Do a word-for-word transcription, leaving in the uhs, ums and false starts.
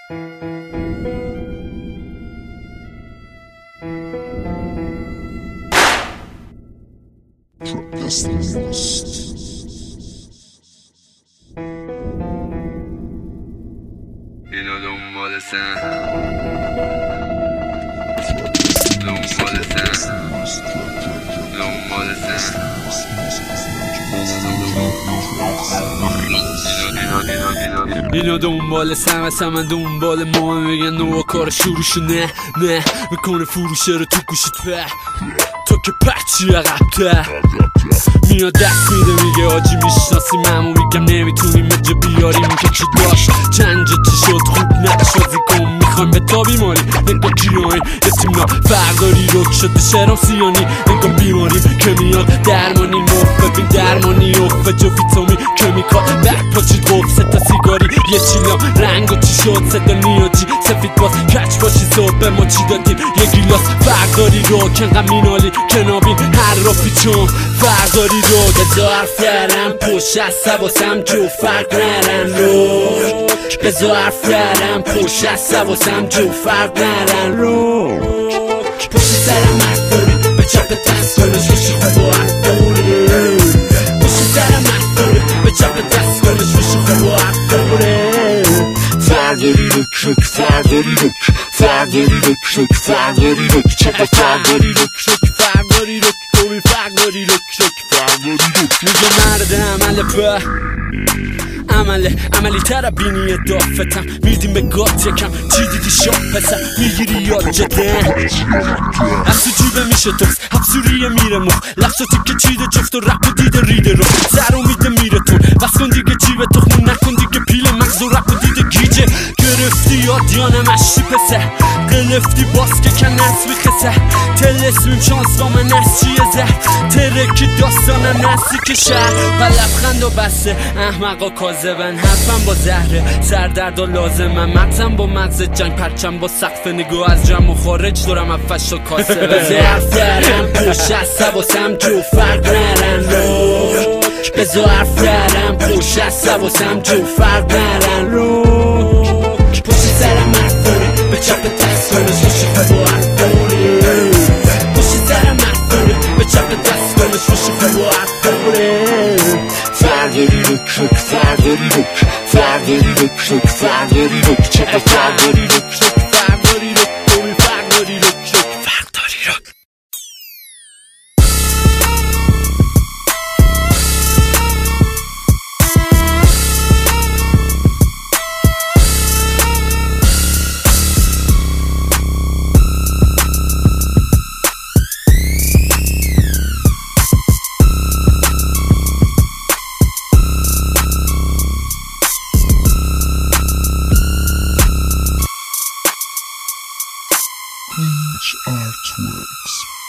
اینو دنبال سن دنبال سن دنبال سن اینا دنبال سم هستم، من دنبال ما میگن نوع کار شروعش نه نه میکنه فروشه رو تو گوشت په تو که پچی عقب‌تر میاد دست میده میگه آجی میشناسی ممو میگم نمیتونیم اجا بیاریم که چی داشت چند جا چی شد خوب نشد زیکن میخوایم به تا بیماری نگاه گیرانی یه تیمنا فرداری رک شده شرام سیانی نگاه بیماریم که میاد درمانی مفت ببین درمانی افه جو ویتامین کمیکال بک پاچید گفت ستا سیگاری یه چیلا رنگ و چی شد صدا نیاجی سفید باز کچ باشی صبح به ما چی دادیم یه گیلاس فرداری رو کنقم مینالی کنابین هر را پیچون فرداری رو بذار فرم پوش از سواسم جو فرق نرن رو بذار فرم پوش از سواسم جو فرق نرن رو پوش سرم مرداری به چپ دست کنش وشی خوب و ارداری پوش سرم مرداری به چپ دست کنش وشی خوب و ارداری فرداری رک رک فرداری رک فرداری رک رک فرداری رک چقدر فرداری رک رک فرداری رک دومی فرداری رک رک میگه مرد عمل به عمله عملی تر بینی دافتم میدیم به گات یکم چی دیدی شاه پسر میگیری یاد جده از تو جیبه میشه توکس حبسوریه میره مخ لفظاتی که چیده جفت و رپ و دیده ریده رو سر امیده میره تون بس کن دیگه جیبه تخمون نکن دیگه پیل مغز و رپ و دیده گیجه گرفتی یادیانه مشتی پسر قلفتی باز که کن نسبی خسه تلسمیم شانس با من نسچیه زه ترکی داستانه نسی که شهر و لبخند و بسته احمقا کاذبن حرفم با زهره سردرد و لازمم مغزم با مغز جنگ پرچم با سقف نگاه از جمع و خارج دورم افش و کاسه بذار فرم پوش از سواسم جو فرق نرن رو بذار فرم پوش از سواسم جو فرق نرن رو پوش سرم مرداری به چپ دست کنش وشی خوب و ارداری پوش سرم مرداری به چپ دست کنش وشی خوب و ارداری فرداری رک رک فرداری رک فرداری رک رک فرداری رک چقدر فرداری رک رک فرداری رک دومی فرداری رک رک فرداری رک Cringe Artworks.